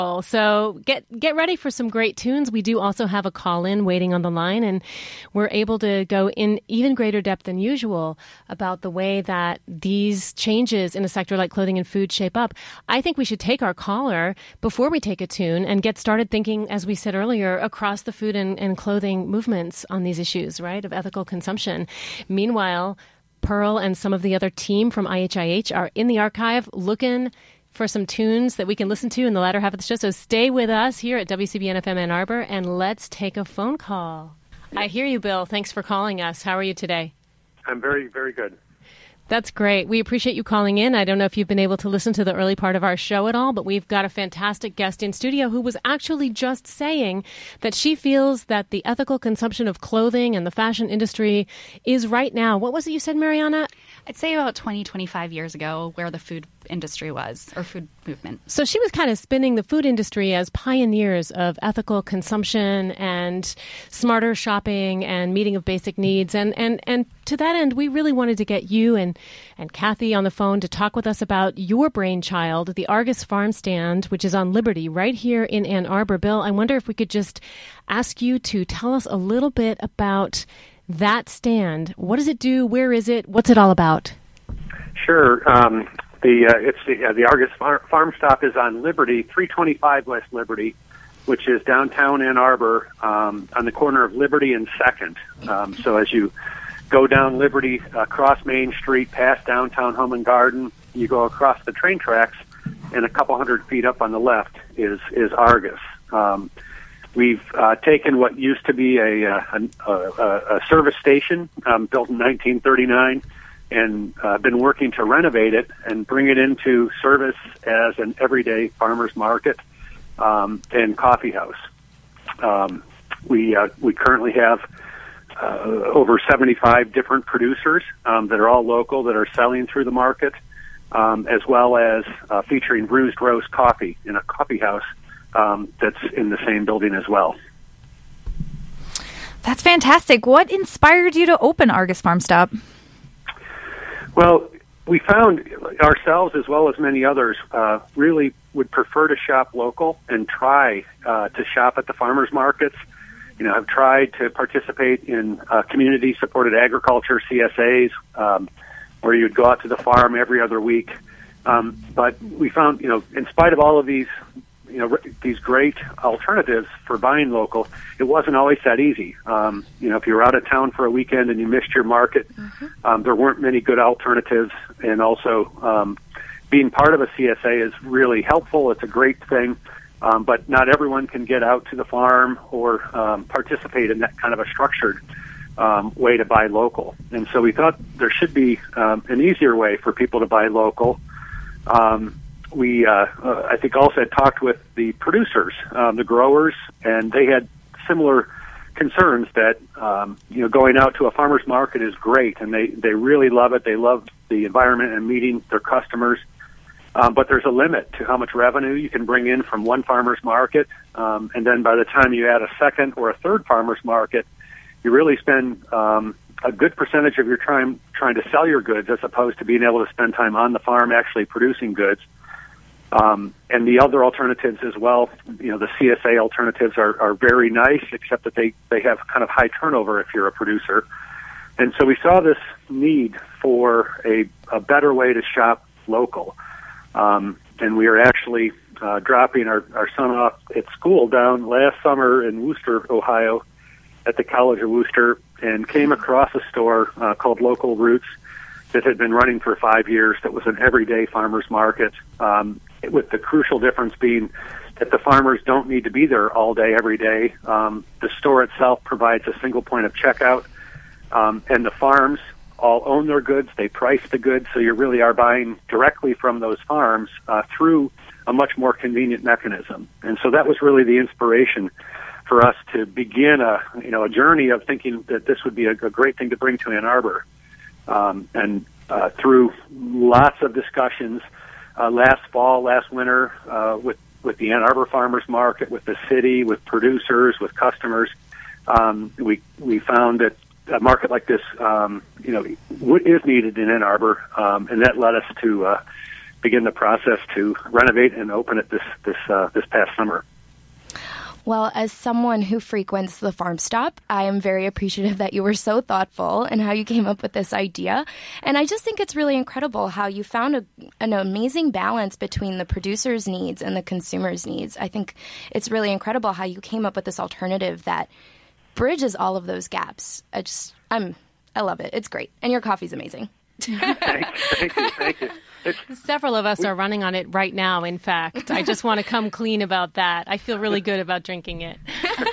So get ready for some great tunes. We do also have a call-in waiting on the line, and we're able to go in even greater depth than usual about the way that these changes in a sector like clothing and food shape up. I think we should take our caller before we take a tune and get started thinking, as we said earlier, across the food and clothing movements on these issues, right, of ethical consumption. Meanwhile, Pearl and some of the other team from IHIH are in the archive looking for some tunes that we can listen to in the latter half of the show. So stay with us here at WCBN-FM Ann Arbor, and let's take a phone call. I hear you, Bill. Thanks for calling us. How are you today? I'm very, very good. That's great. We appreciate you calling in. I don't know if you've been able to listen to the early part of our show at all, but we've got a fantastic guest in studio who was actually just saying that she feels that the ethical consumption of clothing and the fashion industry is right now. What was it you said, Mariana? I'd say about 20, 25 years ago where the food industry was, or food movement. So she was kind of spinning the food industry as pioneers of ethical consumption and smarter shopping and meeting of basic needs. And to that end, we really wanted to get you and Kathy on the phone to talk with us about your brainchild, the Argus Farm Stand, which is on Liberty right here in Ann Arbor. Bill, I wonder if we could just ask you to tell us a little bit about that stand. What does it do? Where is it? What's it all about? Sure. The Argus Farm Stop is on Liberty, 325 West Liberty, which is downtown Ann Arbor, on the corner of Liberty and 2nd. So as you go down Liberty, across Main Street, past downtown Home and Garden, you go across the train tracks, and a couple hundred feet up on the left is Argus. We've taken what used to be a service station built in 1939 and been working to renovate it and bring it into service as an everyday farmer's market and coffee house. We currently have over 75 different producers that are all local that are selling through the market, as well as featuring Bruised Roast Coffee in a coffee house that's in the same building as well. That's fantastic. What inspired you to open Argus Farm Stop? Well, we found ourselves, as well as many others, really would prefer to shop local and try to shop at the farmers markets. You know, I've tried to participate in community-supported agriculture, CSAs, where you'd go out to the farm every other week. But we found, in spite of all of these, these great alternatives for buying local, it wasn't always that easy. If you were out of town for a weekend and you missed your market, there weren't many good alternatives. And also, being part of a CSA is really helpful. It's a great thing. But not everyone can get out to the farm or participate in that kind of a structured way to buy local. And so we thought there should be an easier way for people to buy local. We, I think, also had talked with the producers, the growers, and they had similar concerns that, going out to a farmer's market is great, and they really love it. They love the environment and meeting their customers. But there's a limit to how much revenue you can bring in from one farmer's market. And then by the time you add a second or a third farmer's market, you really spend a good percentage of your time trying to sell your goods as opposed to being able to spend time on the farm actually producing goods. And the other alternatives as well, the CSA alternatives are very nice, except that they have kind of high turnover if you're a producer. And so we saw this need for a better way to shop local. And we are actually dropping our son off at school down last summer in Wooster, Ohio, at the College of Wooster, and came across a store called Local Roots that had been running for 5 years that was an everyday farmer's market, with the crucial difference being that the farmers don't need to be there all day, every day. The store itself provides a single point of checkout, and the farms all own their goods. They price the goods, so you really are buying directly from those farms through a much more convenient mechanism. And so that was really the inspiration for us to begin a journey of thinking that this would be a great thing to bring to Ann Arbor. And through lots of discussions last winter with the Ann Arbor Farmers Market, with the city, with producers, with customers, we found that a market like this, is needed in Ann Arbor, and that led us to begin the process to renovate and open it this past summer. Well, as someone who frequents the Farm Stop, I am very appreciative that you were so thoughtful and how you came up with this idea. And I just think it's really incredible how you found an amazing balance between the producer's needs and the consumer's needs. I think it's really incredible how you came up with this alternative that bridges all of those gaps. I love it. It's great. And your coffee's amazing. Thank you. Several of us are running on it right now, in fact. I just want to come clean about that. I feel really good about drinking it.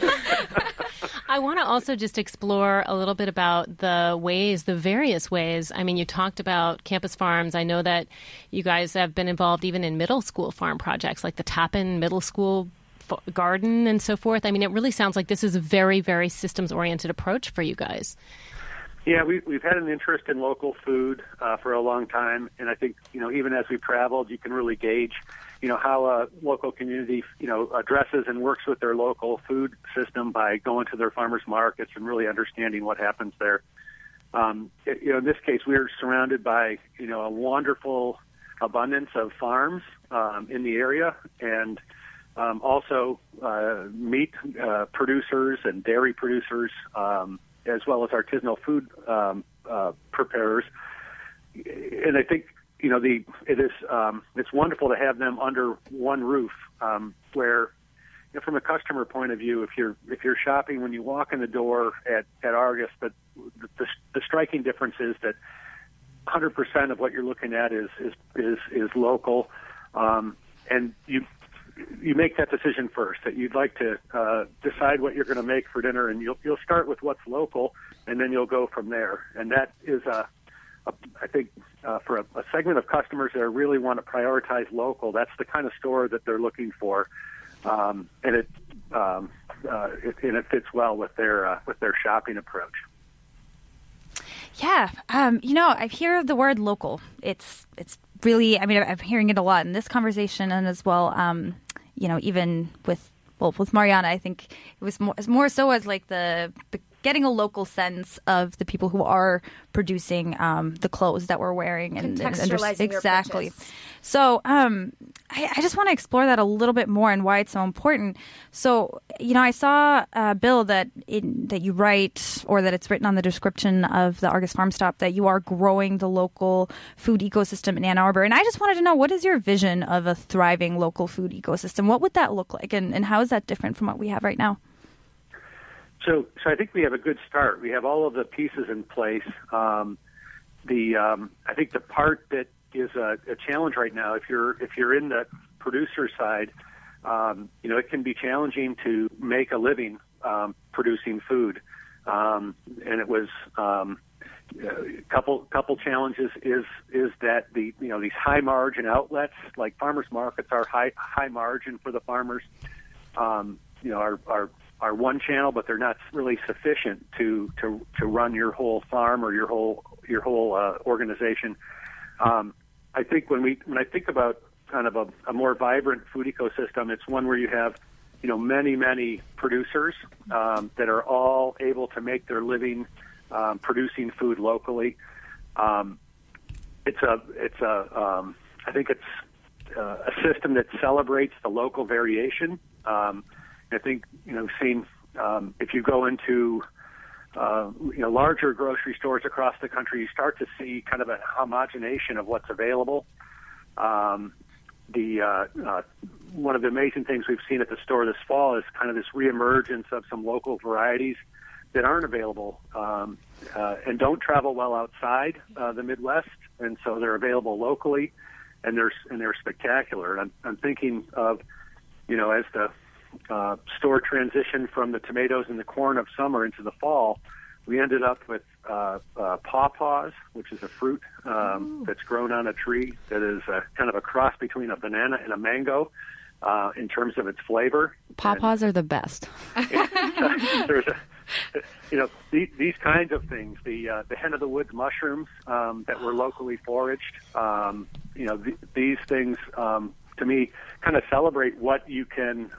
I want to also just explore a little bit about the various ways. I mean, you talked about campus farms. I know that you guys have been involved even in middle school farm projects like the Tappan Middle School Garden and so forth. I mean, it really sounds like this is a very, very systems-oriented approach for you guys. Yeah, we've had an interest in local food for a long time, and I think even as we've traveled, you can really gauge how a local community addresses and works with their local food system by going to their farmers markets and really understanding what happens there. In this case, we're surrounded by a wonderful abundance of farms in the area, and also meat producers and dairy producers. As well as artisanal food preparers, and I think it's wonderful to have them under one roof. Where, from a customer point of view, if you're shopping when you walk in the door at Argus, but the striking difference is that 100% of what you're looking at is local, and you make that decision first, that you'd like to decide what you're going to make for dinner, and you'll start with what's local, and then you'll go from there. And that is, I think, for a segment of customers that really want to prioritize local, that's the kind of store that they're looking for, and it fits well with their shopping approach. Yeah, I hear the word local. It's really, I'm hearing it a lot in this conversation, and as well, even with Mariana, I think it was more so as like the getting a local sense of the people who are producing the clothes that we're wearing, and contextualizing exactly. Your purchase. So I just want to explore that a little bit more and why it's so important. So I saw Bill that you write, or that it's written on the description of the Argus Farm Stop, that you are growing the local food ecosystem in Ann Arbor. And I just wanted to know, what is your vision of a thriving local food ecosystem? What would that look like, and how is that different from what we have right now? So I think we have a good start. We have all of the pieces in place. I think the part that is a challenge right now, if you're in the producer side, it can be challenging to make a living producing food. And it was a couple challenges is that these high margin outlets like farmers markets are high margin for the farmers. Are one channel, but they're not really sufficient to run your whole farm or your whole organization. I think when I think about kind of a more vibrant food ecosystem, it's one where you have many producers that are all able to make their living producing food locally. I think it's a system that celebrates the local variation. I think seeing if you go into larger grocery stores across the country, you start to see kind of a homogenation of what's available. One of the amazing things we've seen at the store this fall is kind of this reemergence of some local varieties that aren't available and don't travel well outside the Midwest, and so they're available locally, and they're spectacular. And I'm thinking of as the store transition from the tomatoes and the corn of summer into the fall, we ended up with pawpaws, which is a fruit that's grown on a tree that is kind of a cross between a banana and a mango in terms of its flavor. Pawpaws are the best. There's these kinds of things, the hen of the woods mushrooms that were locally foraged. These things to me kind of celebrate what you can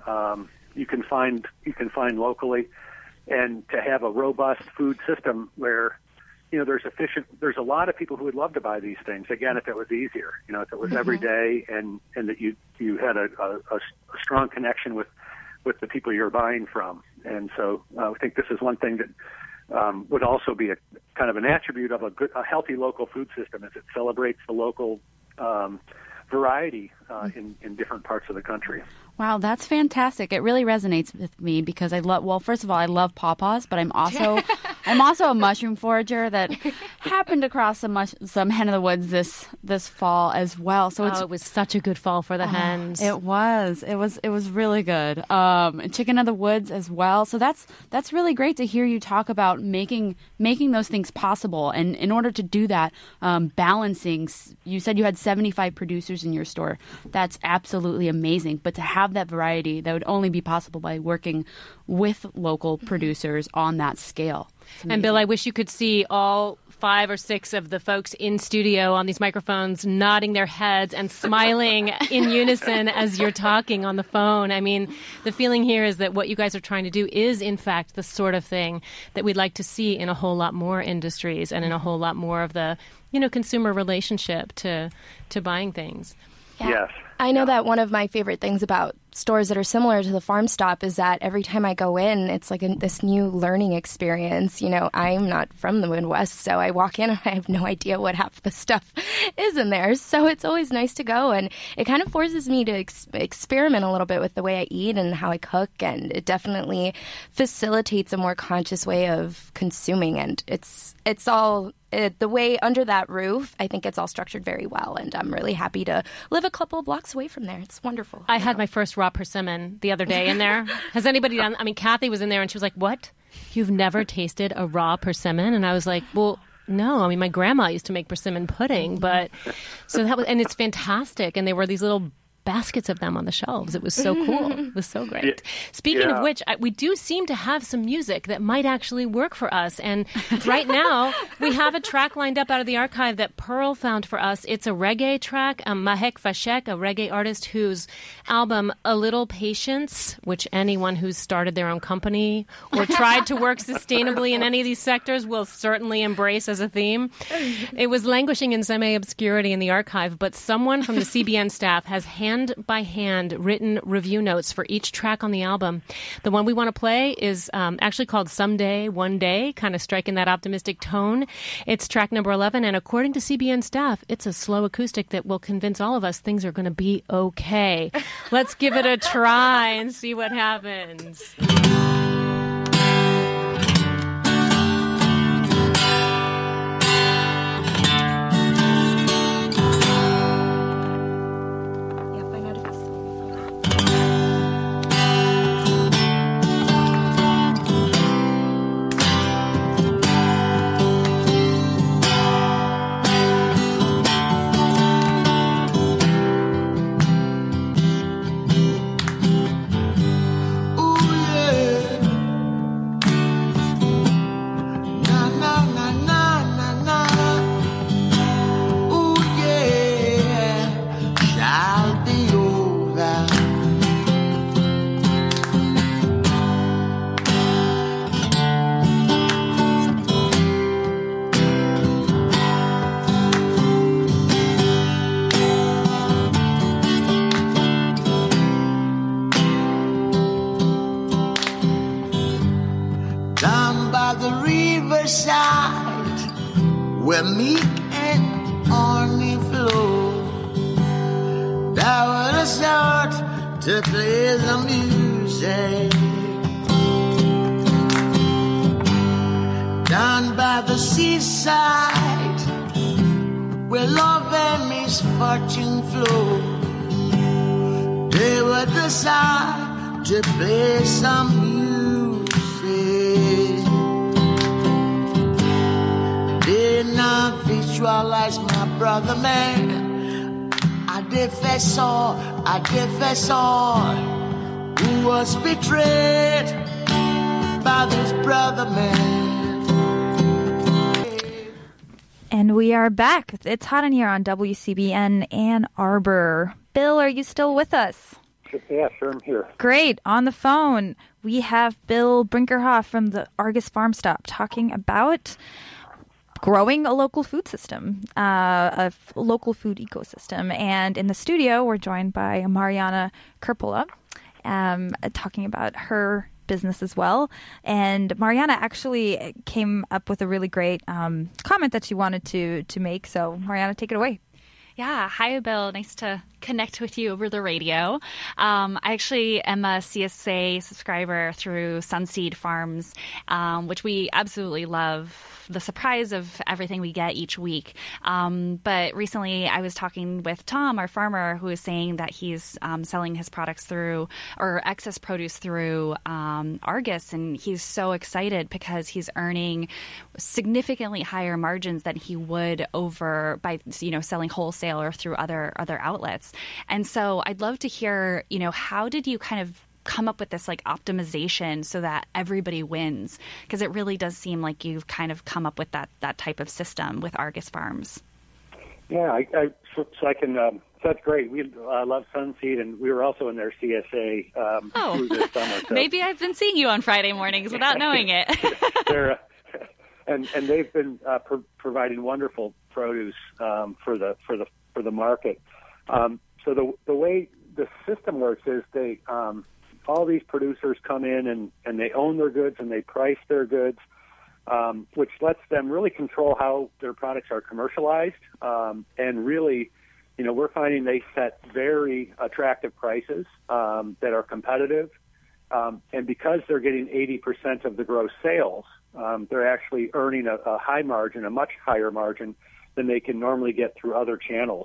find locally, and to have a robust food system where there's a lot of people who would love to buy these things. Again, if it was easier, if it was every day and that you had a strong connection with the people you're buying from. And so I think this is one thing that would also be a kind of an attribute of a healthy local food system, as it celebrates the local variety in different parts of the country. Wow, that's fantastic. It really resonates with me because first of all, I love pawpaws, but I'm also a mushroom forager that happened across some hen of the woods this fall as well. So it was such a good fall for the hens. It was really good. And chicken of the woods as well. So that's really great to hear you talk about making those things possible. And in order to do that, balancing. You said you had 75 producers in your store. That's absolutely amazing. But to have that variety, that would only be possible by working with local producers on that scale. And Bill, I wish you could see all 5 or 6 of the folks in studio on these microphones nodding their heads and smiling in unison as you're talking on the phone. I mean, the feeling here is that what you guys are trying to do is, in fact, the sort of thing that we'd like to see in a whole lot more industries and in a whole lot more of the, consumer relationship to buying things. Yeah. Yes. I know that one of my favorite things about stores that are similar to the Farm Stop is that every time I go in, it's like this new learning experience. I'm not from the Midwest, so I walk in and I have no idea what half the stuff is in there. So it's always nice to go, and it kind of forces me to experiment a little bit with the way I eat and how I cook, and it definitely facilitates a more conscious way of consuming, and it's all... the way under that roof, I think it's all structured very well, and I'm really happy to live a couple of blocks away from there. It's wonderful. I had my first raw persimmon the other day in there. Has anybody done? I mean, Kathy was in there and she was like, "What? You've never tasted a raw persimmon?" And I was like, "Well, no. I mean, my grandma used to make persimmon pudding, but so that was, and it's fantastic. And they were these little baskets of them on the shelves. It was so cool. It was so great. Speaking of which, we do seem to have some music that might actually work for us. And right now, we have a track lined up out of the archive that Pearl found for us. It's a reggae track. Mahek Fashek, a reggae artist whose album A Little Patience, which anyone who's started their own company or tried to work sustainably in any of these sectors will certainly embrace as a theme. It was languishing in semi-obscurity in the archive, but someone from the CBN staff has hand by hand written review notes for each track on the album. The one we want to play is actually called Someday, One Day, kind of striking that optimistic tone. It's track number 11, and according to CBN staff, it's a slow acoustic that will convince all of us things are going to be okay. Let's give it a try and see what happens. Where meek and horny flow, thou wouldst start to play the music. Down by the seaside, where love and misfortune flow, they would decide to play some music. Did not visualize my brother man. I confess all, who was betrayed by this brother man. And we are back. It's hot in here on WCBN Ann Arbor. Bill, are you still with us? Yeah, sure, I'm here. Great. On the phone, we have Bill Brinkerhoff from the Argus Farm Stop talking about growing a local food system, local food ecosystem. And in the studio, we're joined by Mariana Kerpola, talking about her business as well. And Mariana actually came up with a really great comment that she wanted to make. So Mariana, take it away. Yeah. Hi, Bill. Nice to connect with you over the radio. I actually am a CSA subscriber through Sunseed Farms, which we absolutely love. The surprise of everything we get each week. But recently I was talking with Tom, our farmer, who is saying that he's selling his products through, or excess produce through Argus. And he's so excited because he's earning significantly higher margins than he would over by, selling wholesale or through other outlets. And so I'd love to hear, how did you kind of come up with this optimization so that everybody wins? Because it really does seem like you've kind of come up with that type of system with Argus Farms. Yeah, that's great. We love Sunseed, and we were also in their CSA through this summer. So. Maybe I've been seeing you on Friday mornings without knowing it. And they've been providing wonderful produce for the market. So the way the system works is they all these producers come in and they own their goods and they price their goods, which lets them really control how their products are commercialized. And really, we're finding they set very attractive prices that are competitive. And because they're getting 80% of the gross sales, they're actually earning a high margin, a much higher margin than they can normally get through other channels.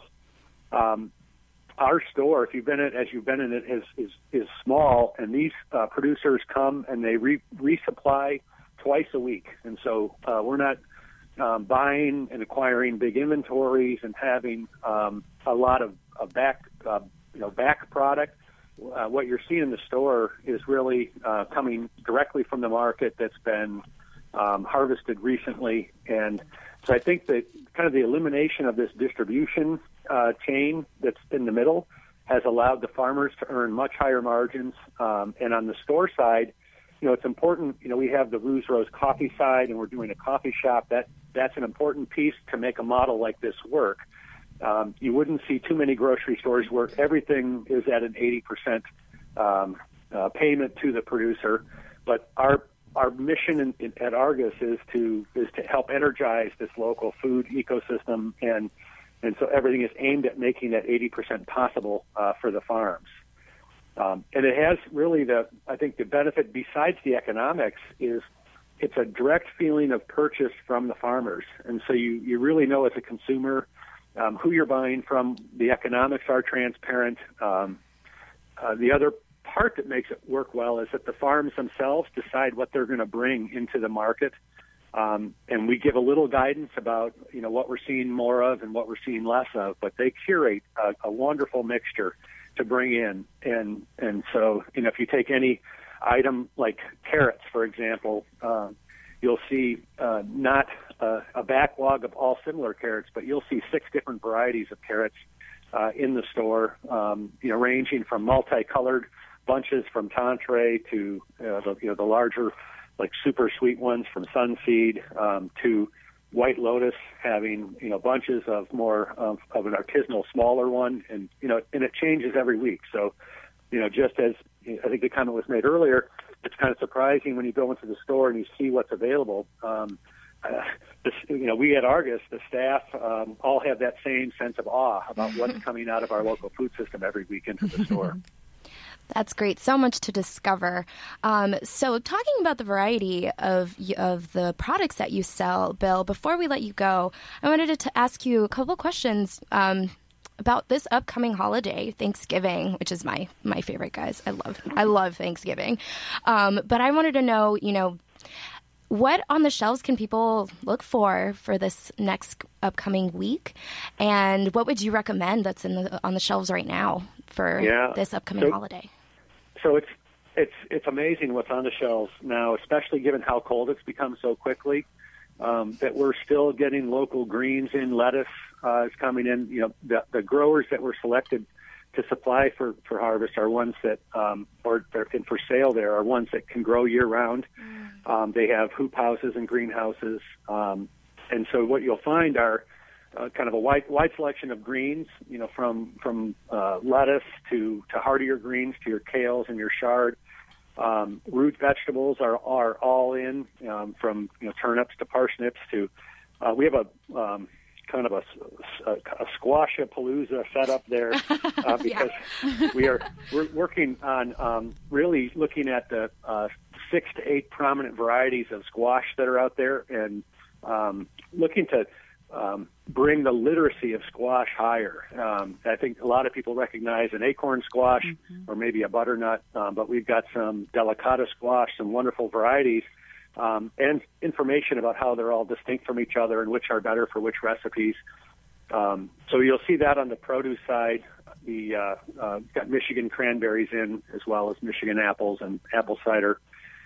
Our store, if you've been in it, is small, and these producers come and they resupply twice a week, and so we're not buying and acquiring big inventories and having a lot of back product. What you're seeing in the store is really coming directly from the market that's been harvested recently, and so I think that kind of the elimination of this distribution chain that's in the middle has allowed the farmers to earn much higher margins. And on the store side, it's important. We have the Ruse Rose coffee side, and we're doing a coffee shop. That's an important piece to make a model like this work. You wouldn't see too many grocery stores where everything is at an 80% payment to the producer, but our mission at Argus is to help energize this local food ecosystem, and so everything is aimed at making that 80% possible for the farms. And it has really I think the benefit besides the economics is it's a direct feeling of purchase from the farmers, and so you really know as a consumer who you're buying from. The economics are transparent. The other part that makes it work well is that the farms themselves decide what they're going to bring into the market, and we give a little guidance about what we're seeing more of and what we're seeing less of, but they curate a wonderful mixture to bring in. And so if you take any item like carrots, for example, you'll see not a backlog of all similar carrots, but you'll see 6 different varieties of carrots in the store, ranging from multicolored bunches from Tantre to the larger, like super sweet ones from Sunseed, to White Lotus having bunches of more of an artisanal smaller one, and it changes every week. So just as I think the comment was made earlier, it's kind of surprising when you go into the store and you see what's available. We at Argus, the staff, all have that same sense of awe about what's coming out of our local food system every week into the store. That's great. So much to discover. So talking about the variety of the products that you sell, Bill, before we let you go, I wanted to ask you a couple questions about this upcoming holiday, Thanksgiving, which is my favorite, guys. I love Thanksgiving. But I wanted to know, what on the shelves can people look for this next upcoming week, and what would you recommend that's on the shelves right now for this upcoming holiday? So it's amazing what's on the shelves now, especially given how cold it's become so quickly. That we're still getting local greens in. Lettuce is coming in. The growers that were selected to supply for harvest are ones that, or for sale there, are ones that can grow year round. They have hoop houses and greenhouses. And so what you'll find are kind of a wide selection of greens, from lettuce to hardier greens to your kales and your chard. Root vegetables are all in, from turnips to parsnips to we have a kind of a squash-a-palooza set up there because we're working on really looking at the 6 to 8 prominent varieties of squash that are out there, and looking to bring the literacy of squash higher. I think a lot of people recognize an acorn squash or maybe a butternut, but we've got some delicata squash, some wonderful varieties, and information about how they're all distinct from each other and which are better for which recipes. So you'll see that on the produce side. We got Michigan cranberries in, as well as Michigan apples and apple cider.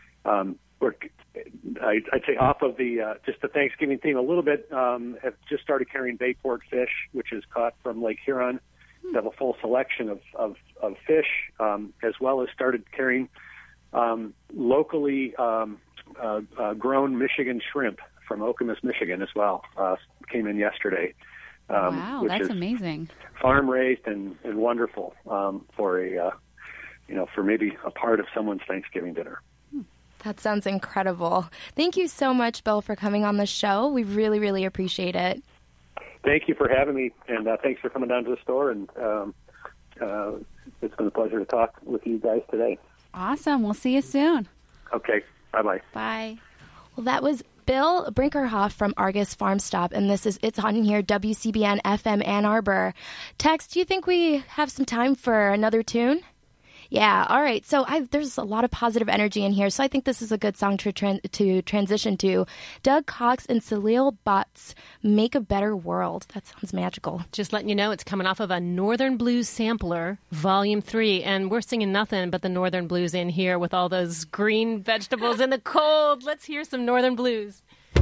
I'd say off of the just the Thanksgiving theme a little bit, have just started carrying Bayport fish, which is caught from Lake Huron. We have a full selection of fish, as well as started carrying locally grown Michigan shrimp from Okemos, Michigan as well. Came in yesterday. Wow, which that's is amazing. Farm raised and wonderful for for maybe a part of someone's Thanksgiving dinner. That sounds incredible. Thank you so much, Bill, for coming on the show. We really, really appreciate it. Thank you for having me, and thanks for coming down to the store. And it's been a pleasure to talk with you guys today. Awesome. We'll see you soon. Okay. Bye-bye. Bye. Well, that was Bill Brinkerhoff from Argus Farm Stop, and it's on here, WCBN FM Ann Arbor. Tex, do you think we have some time for another tune? Yeah, all right. So there's a lot of positive energy in here, so I think this is a good song to transition to. Doug Cox and Salil Bhatt's Make a Better World. That sounds magical. Just letting you know, it's coming off of a Northern Blues Sampler, Volume 3, and we're singing nothing but the Northern Blues in here with all those green vegetables in the cold. Let's hear some Northern Blues.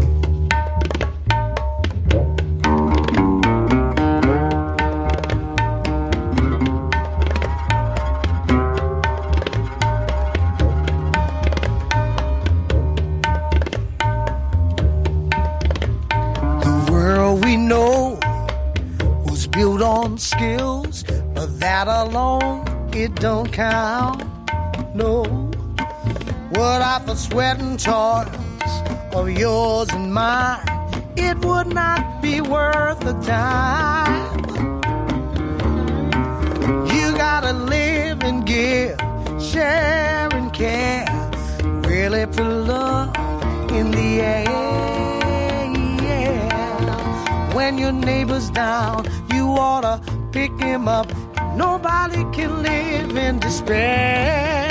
We know was built on skills, but that alone, it don't count. No, what I for sweat and toils of yours and mine, it would not be worth the time. You gotta live and give, share and care, really put love in the air. When your neighbor's down, you ought to pick him up. Nobody can live in despair.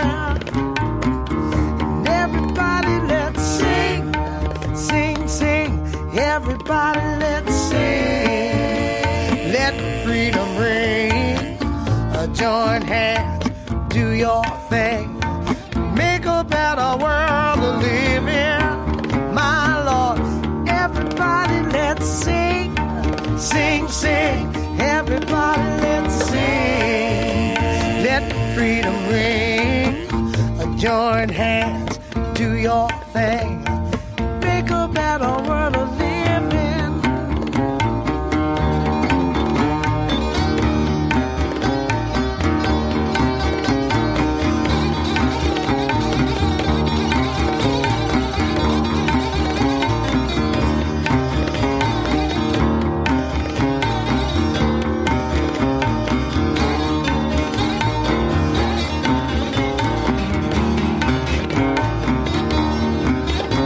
And everybody let's sing, sing, sing. Everybody let's sing. Let freedom ring. Join hands, do your thing. Make a better world to live in. My Lord, everybody let's sing. Sing, sing, everybody let's sing. Let freedom ring. Join hands, do your thing. Make a better world to live in.